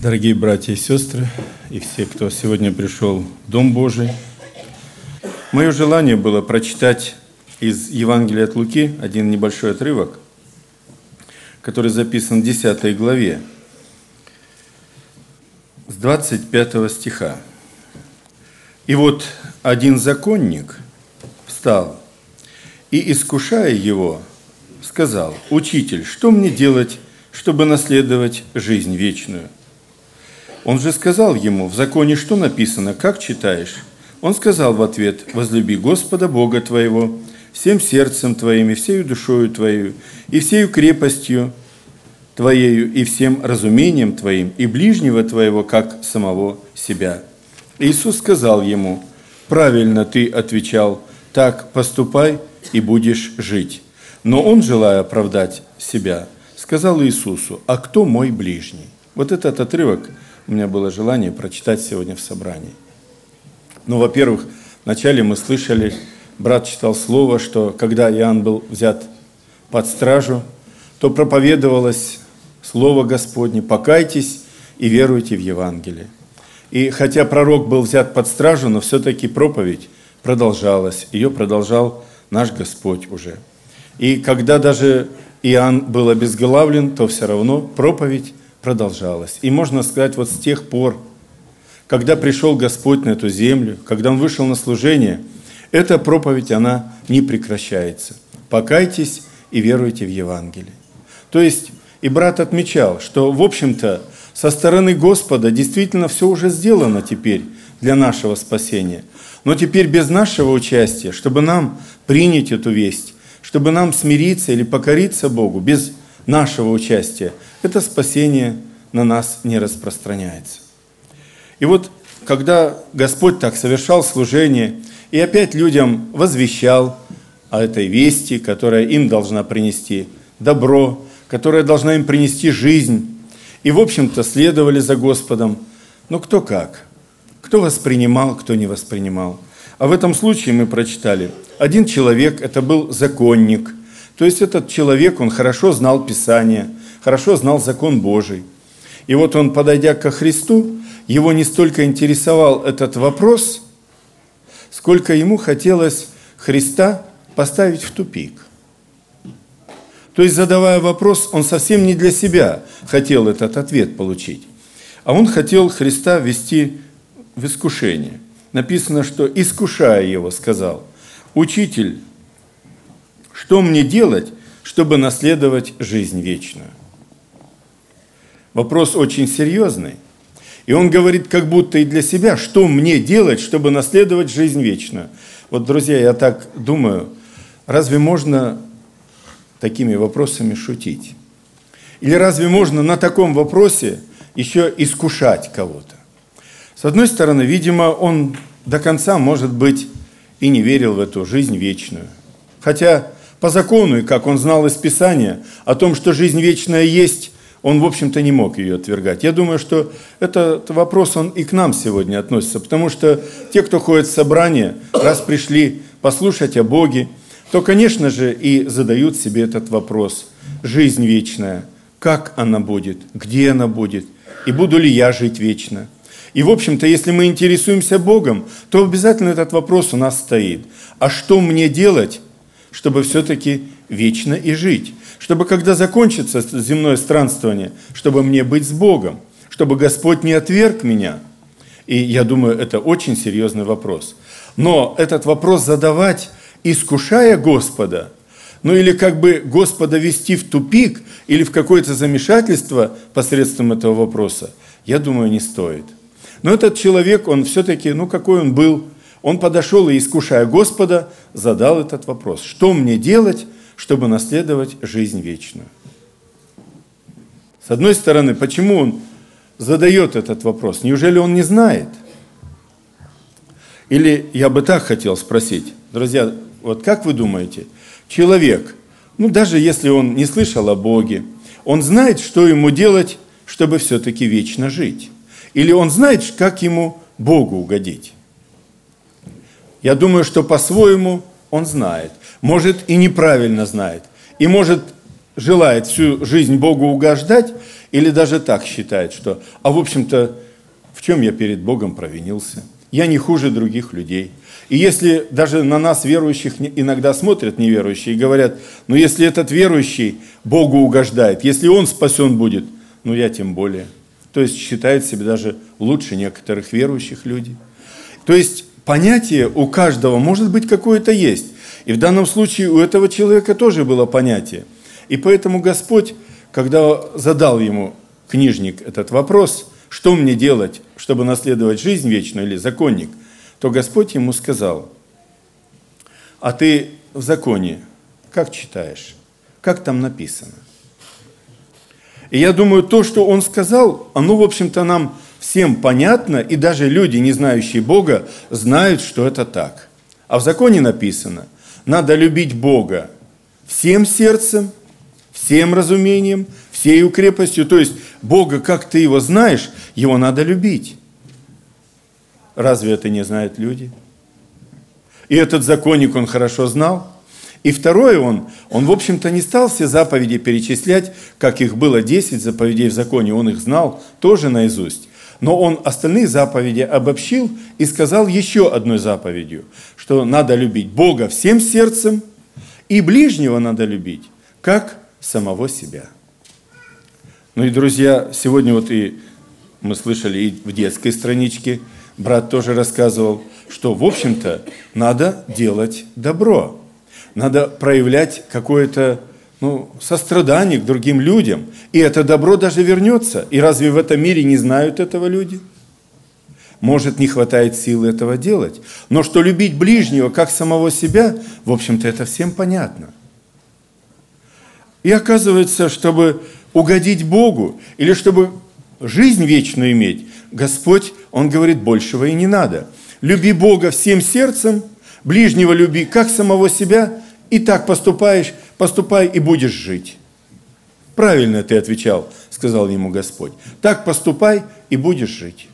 Дорогие братья и сестры, и все, кто сегодня пришел в Дом Божий, мое желание было прочитать из Евангелия от Луки один небольшой отрывок, который записан в 10 главе, с 25 стиха. «И вот один законник встал и, искушая его, сказал: „Учитель, что мне делать, чтобы наследовать жизнь вечную?“ Он же сказал ему: „В законе что написано, как читаешь?“ Он сказал в ответ: „Возлюби Господа Бога твоего всем сердцем твоим, и всею душою твоей, и всею крепостью твоею, и всем разумением твоим, и ближнего твоего, как самого себя“. Иисус сказал ему: „Правильно ты отвечал, так поступай, и будешь жить“. Но он, желая оправдать себя, сказал Иисусу: „А кто мой ближний?“ Вот этот отрывок у меня было желание прочитать сегодня в собрании. Ну, во-первых, вначале мы слышали, брат читал слово, что когда Иоанн был взят под стражу, то проповедовалось слово Господне: «Покайтесь и веруйте в Евангелие». И хотя пророк был взят под стражу, но все-таки проповедь продолжалась. Ее продолжал наш Господь уже. И когда даже Иоанн был обезглавлен, то все равно проповедь продолжалась. И можно сказать, вот с тех пор, когда пришел Господь на эту землю, когда Он вышел на служение, эта проповедь, она не прекращается. Покайтесь и веруйте в Евангелие. То есть, и брат отмечал, что, в общем-то, со стороны Господа действительно все уже сделано теперь для нашего спасения. Но теперь без нашего участия, чтобы нам принять эту весть, чтобы нам смириться или покориться Богу, без нашего участия, это спасение на нас не распространяется. И вот, когда Господь так совершал служение, и опять людям возвещал о этой вести, которая им должна принести добро, которая должна им принести жизнь, и, в общем-то, следовали за Господом, но кто как, кто воспринимал, кто не воспринимал. А в этом случае мы прочитали, один человек, это был законник, то есть этот человек, он хорошо знал Писание, хорошо знал закон Божий. И вот он, подойдя ко Христу, его не столько интересовал этот вопрос, сколько ему хотелось Христа поставить в тупик. То есть, задавая вопрос, он совсем не для себя хотел этот ответ получить, а он хотел Христа ввести в искушение. Написано, что, искушая его, сказал: „Учитель, что мне делать, чтобы наследовать жизнь вечную?“ Вопрос очень серьезный. И он говорит как будто и для себя: что мне делать, чтобы наследовать жизнь вечную? Вот, друзья, я так думаю, разве можно такими вопросами шутить? Или разве можно на таком вопросе еще искушать кого-то? С одной стороны, видимо, он до конца, может быть, и не верил в эту жизнь вечную. Хотя по закону, и как он знал из Писания о том, что жизнь вечная есть, он, в общем-то, не мог ее отвергать. Я думаю, что этот вопрос, он и к нам сегодня относится, потому что те, кто ходит в собрание, раз пришли послушать о Боге, то, конечно же, и задают себе этот вопрос. Жизнь вечная, как она будет, где она будет, и буду ли я жить вечно? И, в общем-то, если мы интересуемся Богом, то обязательно этот вопрос у нас стоит. А что мне делать, чтобы все-таки вечно и жить? Чтобы, когда закончится земное странствование, чтобы мне быть с Богом, чтобы Господь не отверг меня. И я думаю, это очень серьезный вопрос. Но этот вопрос задавать, искушая Господа, ну или как бы Господа вести в тупик или в какое-то замешательство посредством этого вопроса, я думаю, не стоит. Но этот человек, он все-таки, какой он был, он подошел и, искушая Господа, задал этот вопрос: что мне делать, чтобы наследовать жизнь вечную? С одной стороны, почему он задает этот вопрос? Неужели он не знает? Или я бы так хотел спросить, друзья, вот как вы думаете, человек, даже если он не слышал о Боге, он знает, что ему делать, чтобы все-таки вечно жить? Или он знает, как ему Богу угодить? Я думаю, что по-своему он знает. Может, и неправильно знает. И может желает всю жизнь Богу угождать, или даже так считает, что, в общем-то, в чем я перед Богом провинился? Я не хуже других людей. И если даже на нас, верующих, иногда смотрят неверующие и говорят, ну если этот верующий Богу угождает, если он спасен будет, ну я тем более. То есть считает себя даже лучше некоторых верующих людей. То есть понятие у каждого, может быть, какое-то есть. И в данном случае у этого человека тоже было понятие. И поэтому Господь, когда задал ему, книжник, этот вопрос, что мне делать, чтобы наследовать жизнь вечную, или законник, то Господь ему сказал, а ты в законе как читаешь? Как там написано? И я думаю, то, что он сказал, оно, в общем-то, нам всем понятно, и даже люди, не знающие Бога, знают, что это так. А в законе написано, надо любить Бога всем сердцем, всем разумением, всею крепостью. То есть Бога, как ты его знаешь, его надо любить. Разве это не знают люди? И этот законник он хорошо знал. И второе, он, в общем-то, не стал все заповеди перечислять, как их было 10 заповедей в законе, он их знал тоже наизусть. Но он остальные заповеди обобщил и сказал еще одной заповедью, что надо любить Бога всем сердцем, и ближнего надо любить, как самого себя. Ну и, друзья, сегодня вот и мы слышали и в детской страничке, брат тоже рассказывал, что, в общем-то, надо делать добро. Надо проявлять какое-то сострадание к другим людям. И это добро даже вернется. И разве в этом мире не знают этого люди? Может, не хватает силы этого делать. Но что любить ближнего, как самого себя, в общем-то, это всем понятно. И оказывается, чтобы угодить Богу, или чтобы жизнь вечную иметь, Господь, Он говорит, большего и не надо. Люби Бога всем сердцем, ближнего люби, как самого себя, и так поступай и будешь жить. Правильно ты отвечал, сказал ему Господь. Так поступай и будешь жить.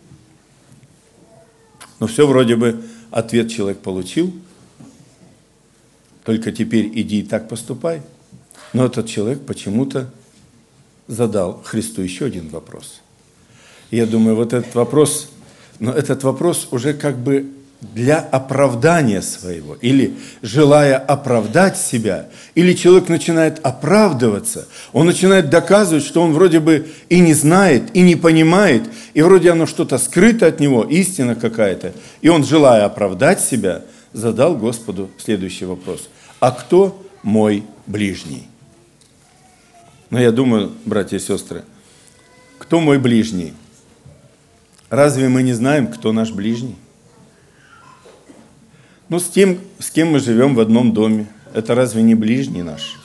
Но все вроде бы ответ человек получил. Только теперь иди и так поступай. Но этот человек почему-то задал Христу еще один вопрос. И я думаю, вот этот вопрос уже как бы для оправдания своего, или желая оправдать себя, или человек начинает оправдываться, он начинает доказывать, что он вроде бы и не знает, и не понимает, и вроде оно что-то скрыто от него, истина какая-то, и он, желая оправдать себя, задал Господу следующий вопрос. А кто мой ближний? Но я думаю, братья и сестры, кто мой ближний? Разве мы не знаем, кто наш ближний? Ну, с кем мы живем в одном доме, это разве не ближний наш?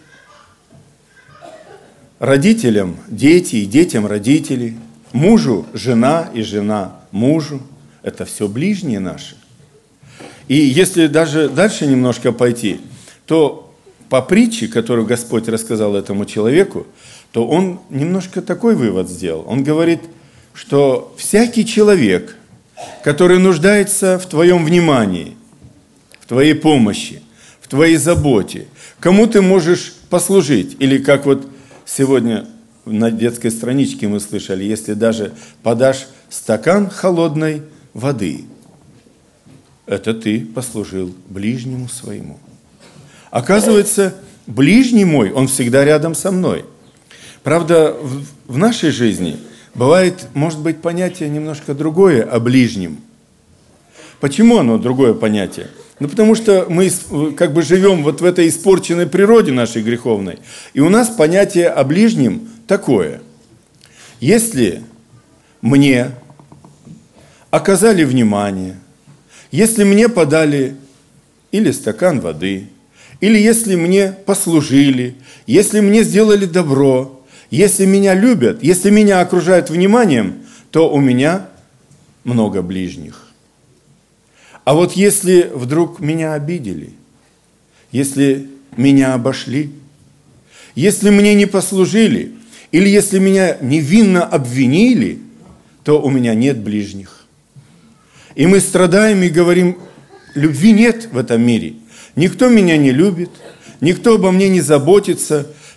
Родителям дети, и детям родители, мужу жена, и жена мужу, это все ближние наши. И если даже дальше немножко пойти, то по притче, которую Господь рассказал этому человеку, то он немножко такой вывод сделал. Он говорит, что всякий человек, который нуждается в твоем внимании, в твоей помощи, в твоей заботе, кому ты можешь послужить, или как вот сегодня на детской страничке мы слышали, если даже подашь стакан холодной воды, это ты послужил ближнему своему. Оказывается, ближний мой, он всегда рядом со мной. Правда, в нашей жизни бывает, может быть, понятие немножко другое о ближнем. Почему оно другое понятие? Ну, потому что мы как бы живем вот в этой испорченной природе нашей греховной, и у нас понятие о ближнем такое. Если мне оказали внимание, если мне подали или стакан воды, или если мне послужили, если мне сделали добро, если меня любят, если меня окружают вниманием, то у меня много ближних. А вот если вдруг меня обидели, если меня обошли, если мне не послужили, или если меня невинно обвинили, то у меня нет ближних. И мы страдаем и говорим, любви нет в этом мире. Никто меня не любит, никто обо мне не заботится,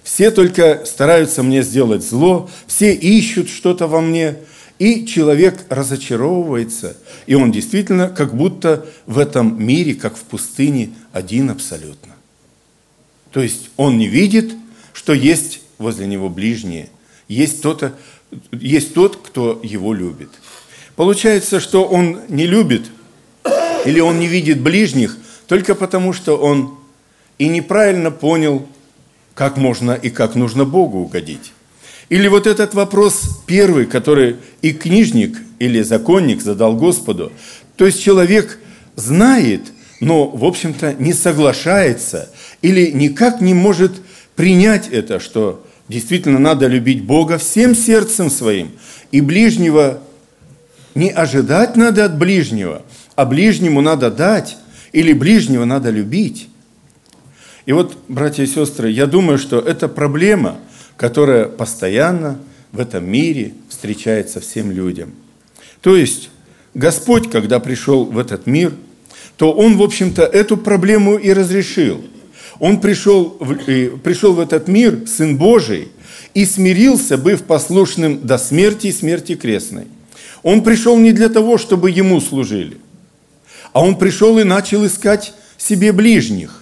все только стараются мне сделать зло, все ищут что-то во мне, и человек разочаровывается, и он действительно как будто в этом мире, как в пустыне, один абсолютно. То есть он не видит, что есть возле него ближние, есть тот, кто его любит. Получается, что он не любит или он не видит ближних только потому, что он и неправильно понял, как можно и как нужно Богу угодить. Или вот этот вопрос первый, который и книжник или законник задал Господу. То есть человек знает, но, в общем-то, не соглашается или никак не может принять это, что действительно надо любить Бога всем сердцем своим. И ближнего не ожидать надо от ближнего, а ближнему надо дать, или ближнего надо любить. И вот, братья и сестры, я думаю, что это проблема, которая постоянно в этом мире встречается всем людям. То есть Господь, когда пришел в этот мир, то Он, в общем-то, эту проблему и разрешил. Он пришел в этот мир, Сын Божий, и смирился, быв послушным до смерти и смерти крестной. Он пришел не для того, чтобы Ему служили, а Он пришел и начал искать себе ближних.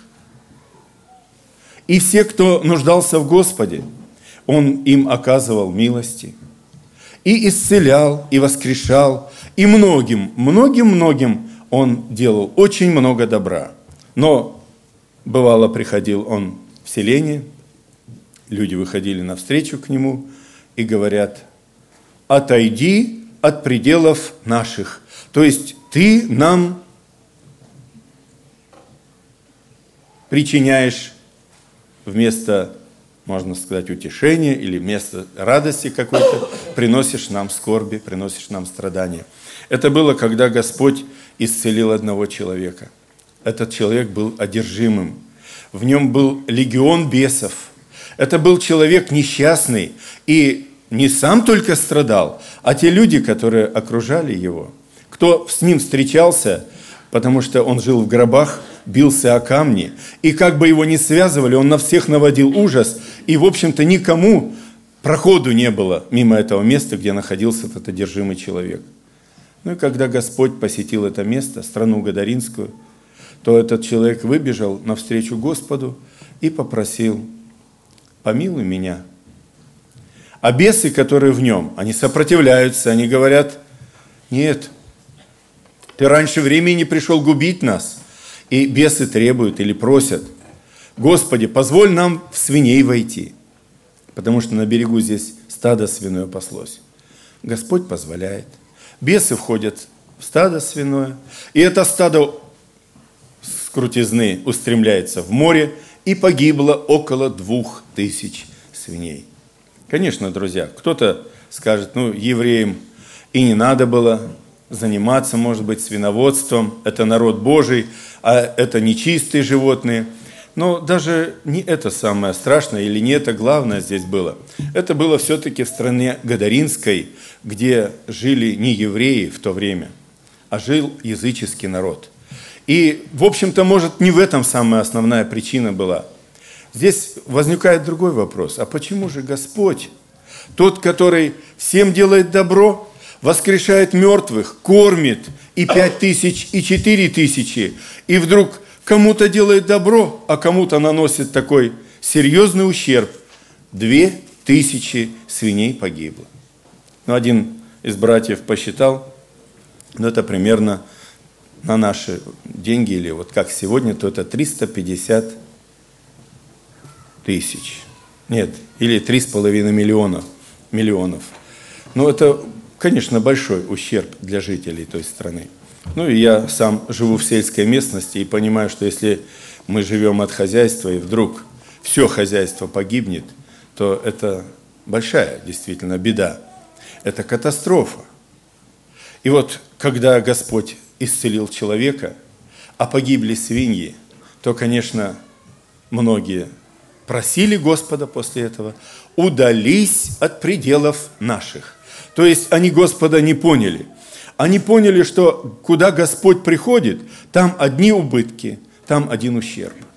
И все, кто нуждался в Господе, Он им оказывал милости, и исцелял, и воскрешал, и многим Он делал очень много добра. Но бывало, приходил Он в селение, люди выходили навстречу к Нему и говорят: «Отойди от пределов наших». То есть ты нам причиняешь вместо, можно сказать, утешения или вместо радости какой-то, приносишь нам скорби, приносишь нам страдания. Это было, когда Господь исцелил одного человека. Этот человек был одержимым. В нем был легион бесов. Это был человек несчастный. И не сам только страдал, а те люди, которые окружали его. Кто с ним встречался, потому что он жил в гробах, бился о камни, и как бы его ни связывали, он на всех наводил ужас, и, в общем-то, никому проходу не было мимо этого места, где находился этот одержимый человек. Ну и когда Господь посетил это место, страну Гадаринскую, то этот человек выбежал навстречу Господу и попросил: «Помилуй меня». А бесы, которые в нем, они сопротивляются, они говорят: «Нет, ты раньше времени пришел губить нас». И бесы требуют или просят: «Господи, позволь нам в свиней войти», потому что на берегу здесь стадо свиное паслось. Господь позволяет. Бесы входят в стадо свиное, и это стадо с крутизны устремляется в море, и погибло около 2000 свиней. Конечно, друзья, кто-то скажет: евреям и не надо было заниматься, может быть, свиноводством, это народ Божий, а это нечистые животные. Но даже не это самое страшное, или не это главное здесь было. Это было все-таки в стране Гадаринской, где жили не евреи в то время, а жил языческий народ. И, в общем-то, может, не в этом самая основная причина была. Здесь возникает другой вопрос: а почему же Господь, тот, который всем делает добро, воскрешает мертвых, кормит и 5000, и 4000, и вдруг кому-то делает добро, а кому-то наносит такой серьезный ущерб? 2000 свиней погибло. Один из братьев посчитал, это примерно на наши деньги, или вот как сегодня, то это 350 тысяч. Нет, или 3,5 миллионов. Это, конечно, большой ущерб для жителей той страны. И я сам живу в сельской местности и понимаю, что если мы живем от хозяйства, и вдруг все хозяйство погибнет, то это большая действительно беда. Это катастрофа. И вот, когда Господь исцелил человека, а погибли свиньи, то, конечно, многие просили Господа после этого: «Удались от пределов наших». То есть они Господа не поняли. Они поняли, что куда Господь приходит, там одни убытки, там один ущерб.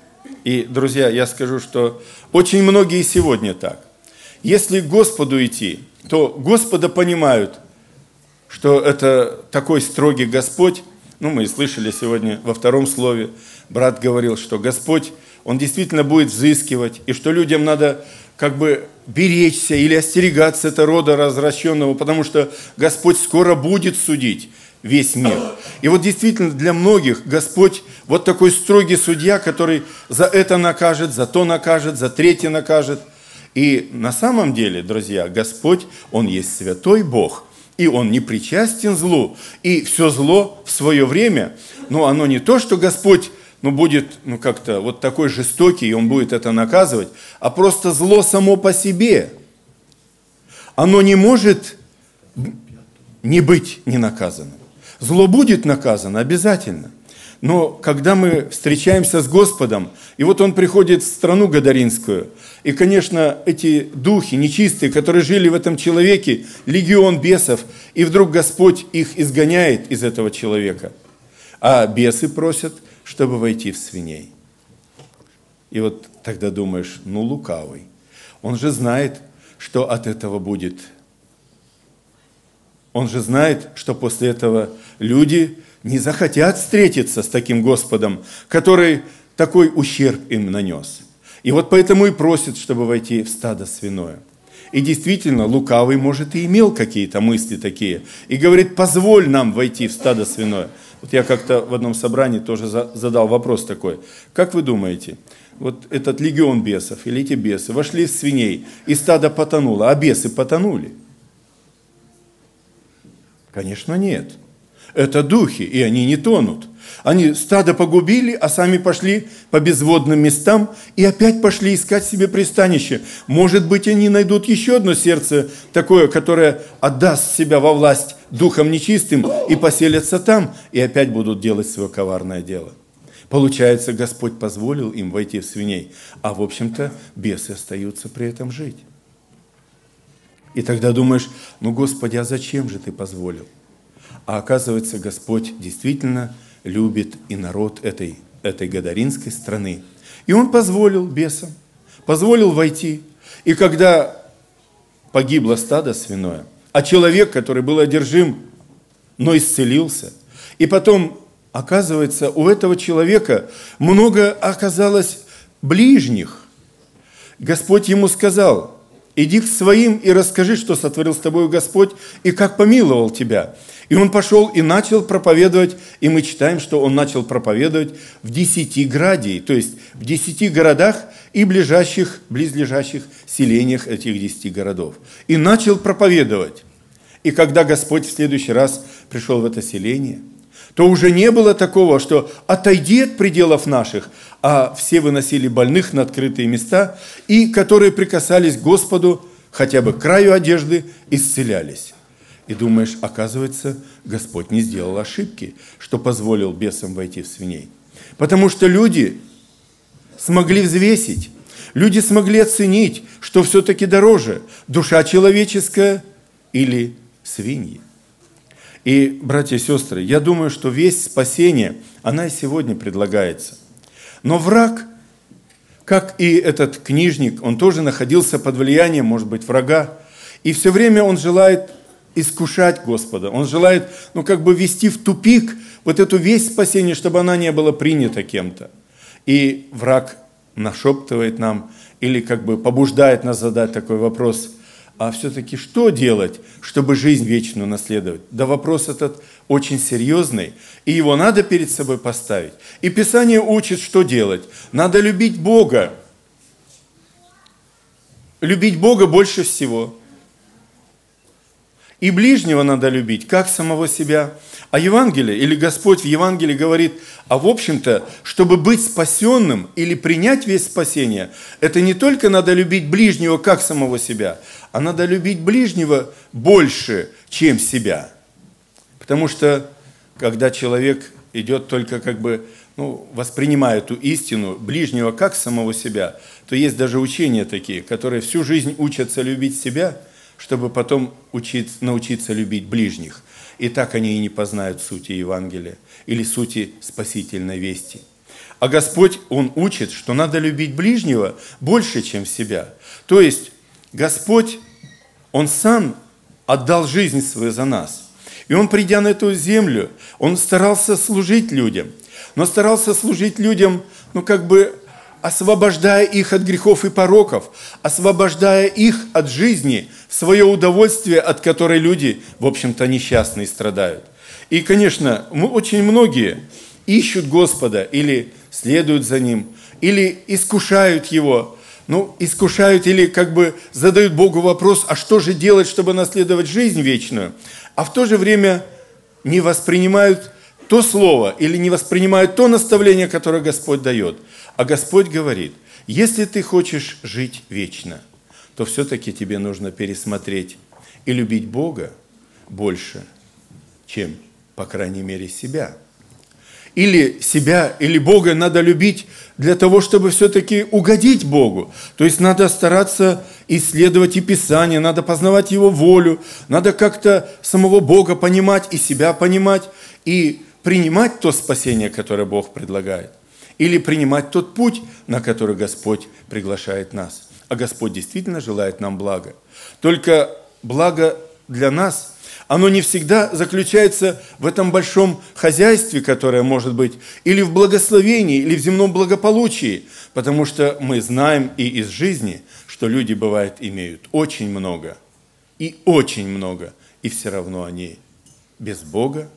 И, друзья, я скажу, что очень многие сегодня так. Если к Господу идти, то Господа понимают, что это такой строгий Господь. Мы и слышали сегодня во втором слове, брат говорил, что Господь, Он действительно будет взыскивать, и что людям надо как бы беречься или остерегаться этого рода развращенного, потому что Господь скоро будет судить весь мир. И вот действительно для многих Господь вот такой строгий судья, который за это накажет, за то накажет, за третье накажет. И на самом деле, друзья, Господь, Он есть святой Бог, и Он не причастен злу, и все зло в свое время, но оно не то, что Господь будет как-то вот такой жестокий, и Он будет это наказывать, а просто зло само по себе. Оно не может не быть не наказанным. Зло будет наказано обязательно. Но когда мы встречаемся с Господом, и вот Он приходит в страну Гадаринскую, и, конечно, эти духи нечистые, которые жили в этом человеке, легион бесов, и вдруг Господь их изгоняет из этого человека, а бесы просят, чтобы войти в свиней. И вот тогда думаешь, лукавый. Он же знает, что от этого будет. Он же знает, что после этого люди не захотят встретиться с таким Господом, который такой ущерб им нанес. И вот поэтому и просит, чтобы войти в стадо свиное. И действительно, лукавый, может, и имел какие-то мысли такие. И говорит, позволь нам войти в стадо свиное. Вот я как-то в одном собрании тоже задал вопрос такой. Как вы думаете, вот этот легион бесов или эти бесы вошли в свиней, и стадо потонуло, а бесы потонули? Конечно, нет. Это духи, и они не тонут. Они стадо погубили, а сами пошли по безводным местам и опять пошли искать себе пристанище. Может быть, они найдут еще одно сердце такое, которое отдаст себя во власть духам нечистым и поселятся там, и опять будут делать свое коварное дело. Получается, Господь позволил им войти в свиней, а в общем-то бесы остаются при этом жить. И тогда думаешь, Господи, а зачем же Ты позволил? А оказывается, Господь действительно любит и народ этой Гадаринской страны. И Он позволил бесам, позволил войти. И когда погибло стадо свиное, а человек, который был одержим, но исцелился, и потом, оказывается, у этого человека много оказалось ближних. Господь ему сказал, иди к своим и расскажи, что сотворил с тобой Господь, и как помиловал тебя. И он пошел и начал проповедовать, и мы читаем, что он начал проповедовать в 10 градии, то есть в 10 городах и близлежащих селениях этих 10 городов. И начал проповедовать. И когда Господь в следующий раз пришел в это селение, то уже не было такого, что отойди от пределов наших, а все выносили больных на открытые места, и которые прикасались к Господу, хотя бы к краю одежды, исцелялись. И думаешь, оказывается, Господь не сделал ошибки, что позволил бесам войти в свиней. Потому что люди смогли взвесить, люди смогли оценить, что все-таки дороже, душа человеческая или свиньи. И, братья и сестры, я думаю, что весть спасения, она и сегодня предлагается. Но враг, как и этот книжник, он тоже находился под влиянием, может быть, врага, и все время он желает искушать Господа, он желает, ввести в тупик вот эту весть спасения, чтобы она не была принята кем-то. И враг нашептывает нам или побуждает нас задать такой вопрос, а все-таки что делать, чтобы жизнь вечную наследовать? Да вопрос этот очень серьезный, и его надо перед собой поставить. И Писание учит, что делать. Надо любить Бога. Любить Бога больше всего. И ближнего надо любить, как самого себя. А Евангелие, или Господь в Евангелии говорит, в общем-то, чтобы быть спасенным или принять весть спасения, это не только надо любить ближнего, как самого себя, а надо любить ближнего больше, чем себя. Потому что, когда человек идет только воспринимая эту истину ближнего, как самого себя, то есть даже учения такие, которые всю жизнь учатся любить себя, чтобы потом научиться любить ближних. И так они и не познают сути Евангелия или сути спасительной вести. А Господь, Он учит, что надо любить ближнего больше, чем себя. То есть Господь, Он сам отдал жизнь свою за нас. И Он, придя на эту землю, Он старался служить людям. Но старался служить людям, освобождая их от грехов и пороков, освобождая их от жизни, в свое удовольствие, от которой люди, в общем-то, несчастные страдают. И, конечно, очень многие ищут Господа или следуют за Ним, или искушают Его, искушают или задают Богу вопрос, а что же делать, чтобы наследовать жизнь вечную, а в то же время не воспринимают то слово или не воспринимают то наставление, которое Господь дает. А Господь говорит, если ты хочешь жить вечно, то все-таки тебе нужно пересмотреть и любить Бога больше, чем, по крайней мере, себя. Или себя, или Бога надо любить для того, чтобы все-таки угодить Богу. То есть надо стараться исследовать и Писание, надо познавать Его волю, надо как-то самого Бога понимать и себя понимать, и принимать то спасение, которое Бог предлагает. Или принимать тот путь, на который Господь приглашает нас. А Господь действительно желает нам блага. Только благо для нас, оно не всегда заключается в этом большом хозяйстве, которое может быть, или в благословении, или в земном благополучии. Потому что мы знаем и из жизни, что люди, бывает, имеют очень много, и все равно они без Бога,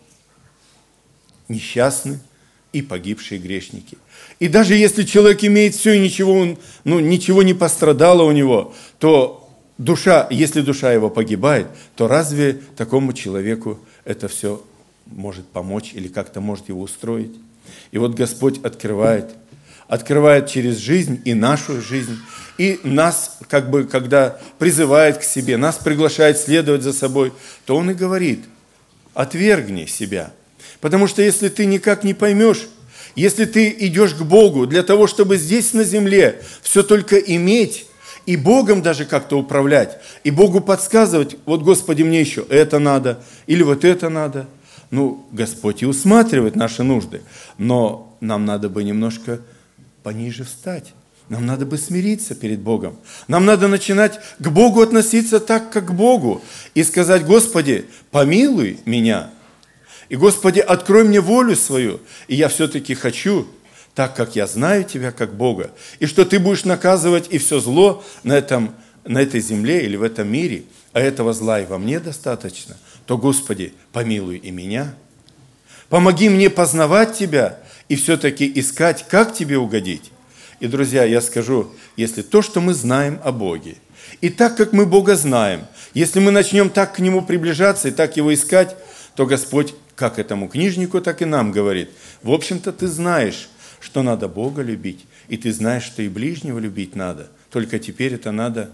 несчастны и погибшие грешники. И даже если человек имеет все и ничего не пострадало у него, то если душа его погибает, то разве такому человеку это все может помочь или как-то может его устроить? И вот Господь открывает через жизнь и нашу жизнь, и нас, когда призывает к себе, нас приглашает следовать за собой, то Он и говорит, отвергни себя. Потому что если ты никак не поймешь, если ты идешь к Богу для того, чтобы здесь на земле все только иметь, и Богом даже как-то управлять, и Богу подсказывать, вот, Господи, мне еще это надо, или вот это надо. Господь и усматривает наши нужды, но нам надо бы немножко пониже встать. Нам надо бы смириться перед Богом. Нам надо начинать к Богу относиться так, как к Богу, и сказать, Господи, помилуй меня. И, Господи, открой мне волю свою, и я все-таки хочу, так как я знаю Тебя как Бога, и что Ты будешь наказывать и все зло на этой земле или в этом мире, а этого зла и во мне достаточно, то, Господи, помилуй и меня. Помоги мне познавать Тебя и все-таки искать, как Тебе угодить. И, друзья, я скажу, если то, что мы знаем о Боге, и так, как мы Бога знаем, если мы начнем так к Нему приближаться и так Его искать, то Господь как этому книжнику, так и нам говорит, в общем-то, ты знаешь, что надо Бога любить, и ты знаешь, что и ближнего любить надо, только теперь это надо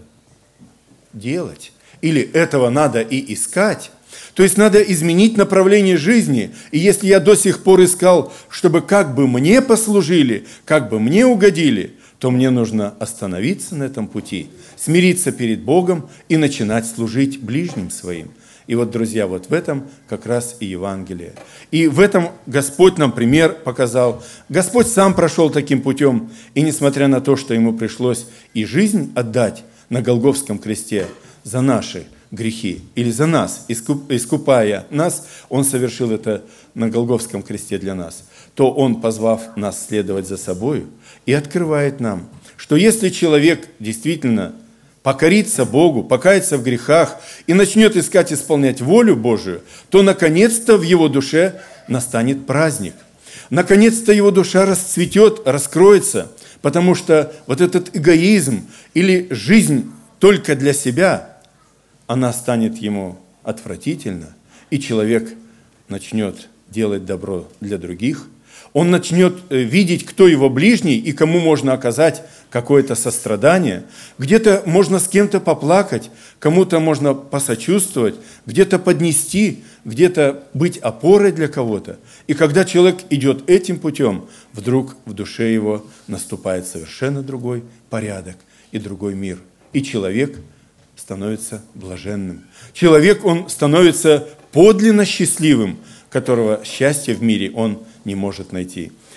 делать, или этого надо и искать. То есть надо изменить направление жизни, и если я до сих пор искал, чтобы как бы мне послужили, как бы мне угодили, то мне нужно остановиться на этом пути, смириться перед Богом и начинать служить ближним своим. И вот, друзья, вот в этом как раз и Евангелие. И в этом Господь нам пример показал. Господь сам прошел таким путем, и несмотря на то, что Ему пришлось и жизнь отдать на Голгофском кресте за наши грехи, или за нас, искупая нас, Он совершил это на Голгофском кресте для нас, то Он, позвав нас следовать за собою, и открывает нам, что если человек действительно покорится Богу, покается в грехах и начнет искать исполнять волю Божию, то наконец-то в его душе настанет праздник. Наконец-то его душа расцветет, раскроется, потому что вот этот эгоизм или жизнь только для себя, она станет ему отвратительна, и человек начнет делать добро для других, он начнет видеть, кто его ближний и кому можно оказать какое-то сострадание. Где-то можно с кем-то поплакать, кому-то можно посочувствовать, где-то поднести, где-то быть опорой для кого-то. И когда человек идет этим путем, вдруг в душе его наступает совершенно другой порядок и другой мир. И человек становится блаженным. Человек, он становится подлинно счастливым, которого счастья в мире он не может найти.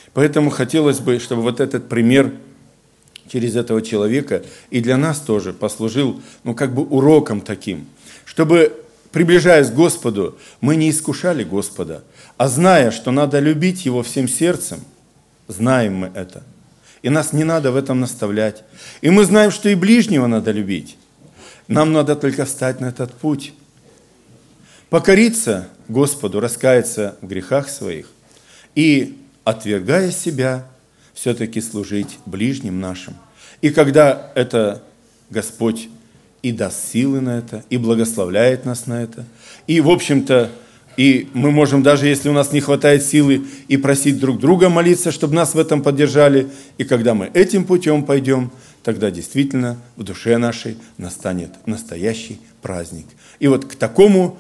Поэтому хотелось бы, чтобы вот этот пример через этого человека и для нас тоже послужил, уроком таким, чтобы, приближаясь к Господу, мы не искушали Господа, а зная, что надо любить Его всем сердцем, знаем мы это. И нас не надо в этом наставлять. И мы знаем, что и ближнего надо любить. Нам надо только встать на этот путь. Покориться Господу, раскаяться в грехах своих и, отвергая себя, все-таки служить ближним нашим. И когда это Господь и даст силы на это, и благословляет нас на это, и, в общем-то, и мы можем, даже если у нас не хватает силы, и просить друг друга молиться, чтобы нас в этом поддержали. И когда мы этим путем пойдем, тогда действительно в душе нашей настанет настоящий праздник. И вот к такому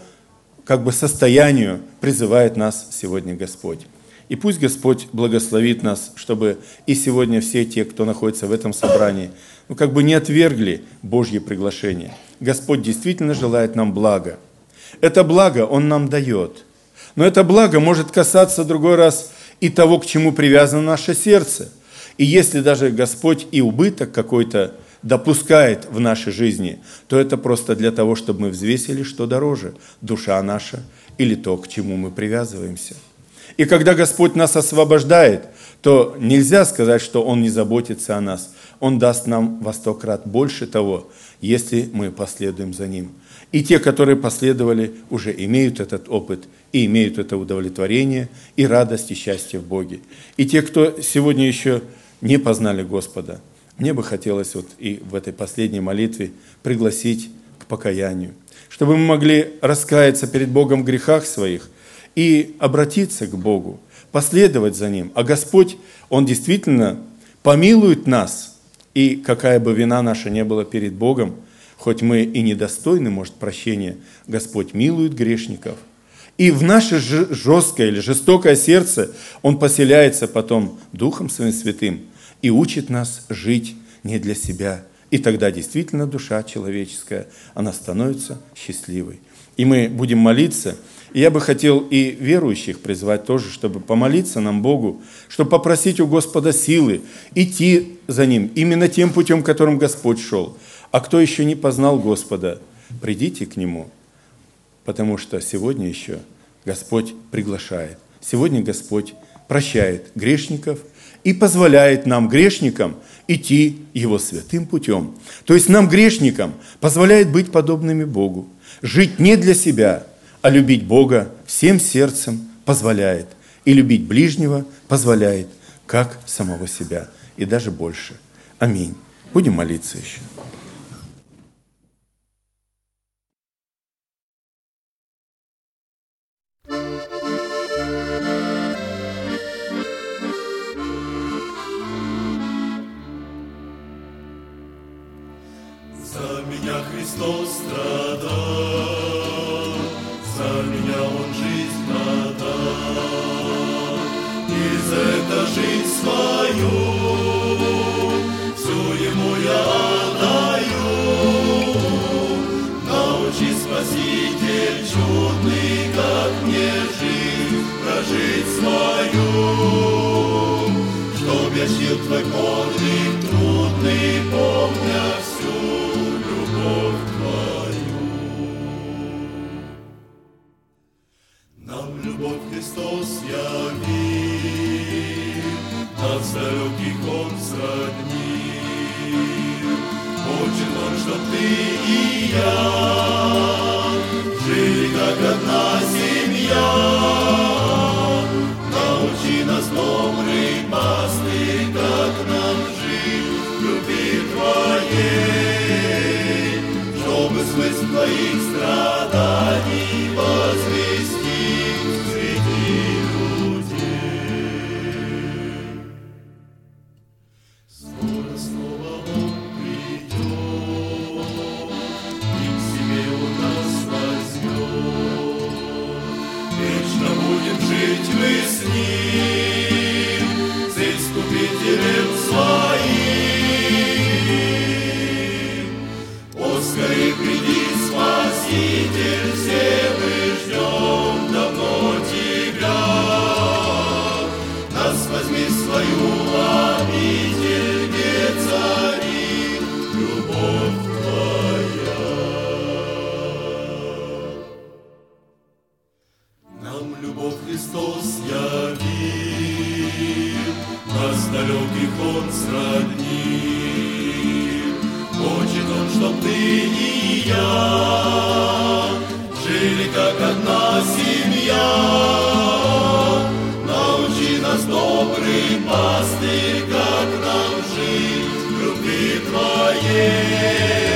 состоянию призывает нас сегодня Господь. И пусть Господь благословит нас, чтобы и сегодня все те, кто находится в этом собрании, не отвергли Божье приглашение. Господь действительно желает нам блага. Это благо Он нам дает. Но это благо может касаться другой раз и того, к чему привязано наше сердце. И если даже Господь и убыток какой-то допускает в нашей жизни, то это просто для того, чтобы мы взвесили, что дороже, душа наша или то, к чему мы привязываемся. И когда Господь нас освобождает, то нельзя сказать, что Он не заботится о нас. Он даст нам во 100 крат больше того, если мы последуем за Ним. И те, которые последовали, уже имеют этот опыт и имеют это удовлетворение и радость и счастье в Боге. И те, кто сегодня еще не познали Господа, мне бы хотелось и в этой последней молитве пригласить к покаянию, чтобы мы могли раскаяться перед Богом в грехах своих и обратиться к Богу, последовать за Ним. А Господь, Он действительно помилует нас, и какая бы вина наша не была перед Богом, хоть мы и недостойны, может, прощения, Господь милует грешников. И в наше жесткое или жестокое сердце Он поселяется потом Духом Своим Святым и учит нас жить не для себя. И тогда действительно душа человеческая, она становится счастливой. И мы будем молиться. И я бы хотел и верующих призвать тоже, чтобы помолиться нам Богу, чтобы попросить у Господа силы идти за Ним, именно тем путем, которым Господь шел. А кто еще не познал Господа, придите к Нему, потому что сегодня еще Господь приглашает. Сегодня Господь прощает грешников и позволяет нам, грешникам, идти Его святым путем. То есть нам, грешникам, позволяет быть подобными Богу, жить не для себя, а любить Бога всем сердцем позволяет. И любить ближнего позволяет, как самого себя, и даже больше. Аминь. Будем молиться еще. За меня Христос страдал, за меня Он жизнь отдал. И за это жизнь свою, всю Ему я отдаю. Научи, Спаситель чудный, как мне жизнь прожить свою, чтоб я чтил Твой подвиг трудный, помня всю любовь Твою. Нам любовь Христос явил, нас далеких Он сроднил. Хочет Он, чтоб ты и я жили, как одна семья. Научи нас, добрый пастырь, как нам жить в любви Твоей, чтобы смысл Твоих страданий возвестить среди людей. Скоро снова Он придет, и к себе Он нас возьмет. Вечно будем жить мы с Ним, с Искупителем Своим. О, скорей приди, Спаситель, их Он сроднил. Хочет Он, чтоб ты и я жили, как одна семья. Научи нас, добрый пастырь, как нам жить в любви Твоей.